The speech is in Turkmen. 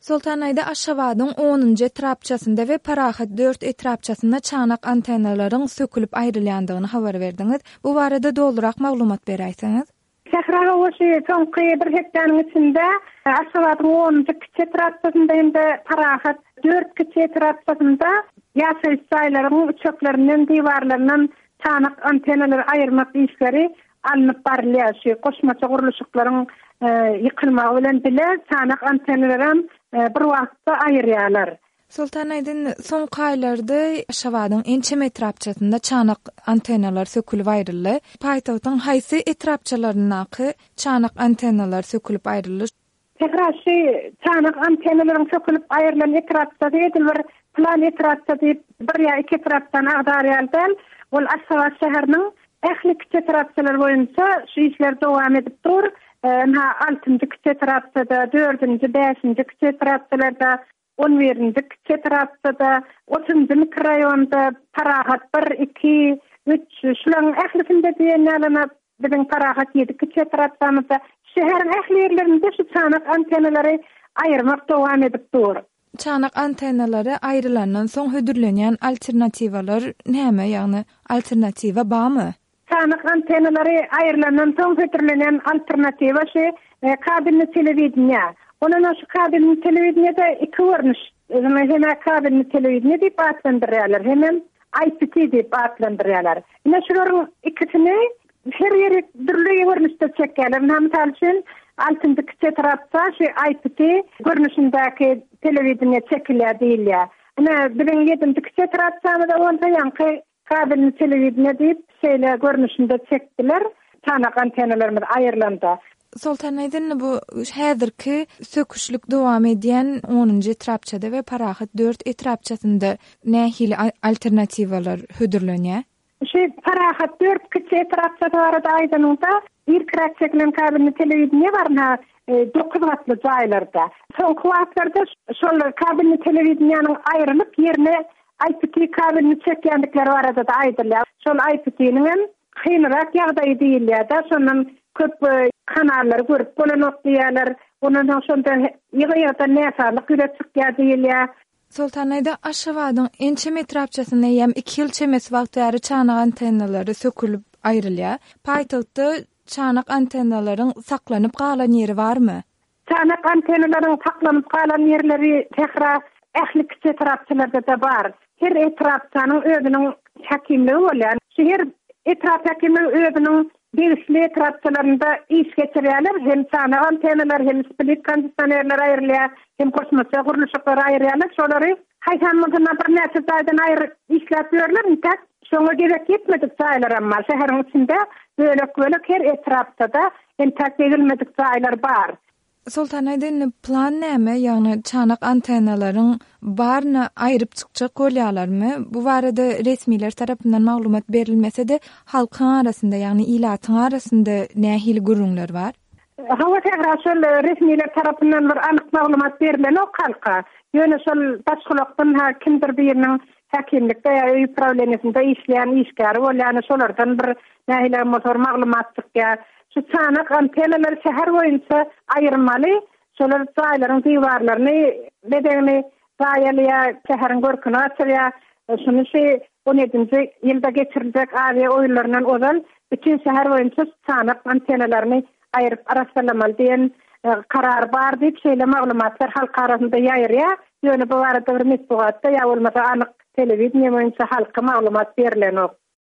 Sultanayda Aşgabatyň 10-njy etrapçasynda we Parahat 4 etrapçasynda çanak antennalaryň sökülip aýrylýandygyny habar berdiňiz. Bu barada doldurak maglumat beräýsiňiz. Şähraga goşy soňky bir hektanyň içinde Aşgabatyň 10-njy kiçik etrapçasynda hem-de Parahat 4 kiçik etrapçasynda ýaşaýyş saýlarynyň uçaklarynyň diwarlarynyň çanak antennalary aýyrmak işleri alınıp barylýar. Goşmaça guruluşyklaryň ýykylmagy bilen bile çanak antennalaryň bir wagtda aýyrýarlar. Sultanaydyn soňky aýlarda Aşgabatyň ençe etrapçasynda çanak antennalar sökülip aýryldy. Paýtagtyň haýsy etrapçalarynaky çanak antennalar sökülip aýryldy? Tekrarşy çanak antennalaryň sökülip aýrylan etrapçada bir plan etrapçada bir ýa iki etrapdan agdarýarlar. Ol Aşgabat şäheriniň ähli kiçik etrapçalar boýunça şu işler dowam edip dur. 6-njy kiçik etrapçada, 4-nji, 5-nji kiçik etrapçalarda, 11-nji kiçik etrapçada, 30-njy mikroraýonda Parahat 1, 2, 3 şularyň ählisinde diýenlerine biziň Parahat 7 kiçik etrapçamyzda şäheriň ähli ýerlerinde şu çanak antennalary aýyrmak dowam edip dur. Çanak antennalary aýrylandan soň hödürlenýän alternatiwalar näme? Ýagny alternatiwa barmy? Çanak antennalary aýrylandan soň hödürlenýän alternatiwa kabelli telewizniýa. Onuň şu kabelli telewizniýada iki görnüş. Hem kabelli telewizniýa diýip atlandyrýarlar, hem IPT diýip atlandyrýarlar. Ine şolaryň ikisini her ýere birli görnüşde çekýärler. Näme üçin 6-njy kiçik etrapda IPT görnüşindäki telewizniýa çekilýär diýilýär. Ine bilen 7-nji kiçik etrapda onda ýanky kabelli telewizniýa diýip şeýle görnüşinde çekdiler. Çanak antennalarymyz aýyrlandy. Sultanaydyn bu häzirki söküşlük dowam edýän 10-njy etrapçada we Parahat 4 etrapçasynda nähili alternatiwalar hödürlenýär? Parahat 4 kiçik etrapçada barada aýdanyňda bir kratçeklen kabelli telewizniýa barna 9 watly jaýlarda. Soňky wagtlarda şol kabelli telewizniýanyň aýrylyp ýerine IPT kabelini çekýändikleri barada da aýdylýar. Şol IPT-niň kynrak ýagdaýy diýilýär da şondan köp kanallar görüp bolan okdiýarlar. Onuň şonda ýygyýa-da näsalyk üretjekler diýilýär. Sultanayda Aşgabatyň ençe etrapçasynda ýam 2 ýyl çemes wagtlary çanak antennalary sökülip aýrylýar. Paýtagtda çanak antennalaryň saklanyp galan ýeri barmy? Çanak antennalaryň saklanyp galan ýerleri tekrar ähli kiçik etrapçalarda da bar. Her etrapçanyň özüniň hakimligi bolýar. Şeher etrap hakimligi özüniň beýisli etrapçalarynda iş geçirýärler. Hem çanak antennalar, hem split kondisionerler aýrylýar, hem kosmosa guruluşlar aýrylýar. Şolary haýsamyzyna bir näçe daýdan aýry işläpýärler. Intak şoňa gerek etmedik saýlar amma şäheriň içinde bölek her etrapda intak edilmedik saýlar bar. Sultanaydyn plan näme? Ýagny çanak antennalaryň barny aýryp çykjak bolýarlarmy? Bu barada resmiler tarapyndan maglumat berilmese-de halkyň arasynda, ýagny ilatyň arasynda nähili gurulmalar bar? Hawa tähraşol resmiler tarapyndan bir anyk maglumat berilen ok halka. Ýöne şol başgulakdan kimdir biriniň hakimlikde ýa öý problemesinde işleýän işgäri bolýan şolardan bir nähili motor maglumat çykýar. Şu çanak antennalar şäher boýunça aýyrmaly. Şolar saýlaryň diwarlaryny bedeni saýalýa şäheriň görküni açýar. Şunu 17-nji ýylda geçiriljek aýy oýunlaryndan ozal bütün şäher boýunça çanak antennalaryny aýryp araşdyrmaly diýen karar bar diýip şeýle maglumatlar halka arasynda ýaýrýar. Ýöne bu barada bir mesbugatda ýa bolmasa anyk telewizniýa boýunça halka maglumat berilen ok.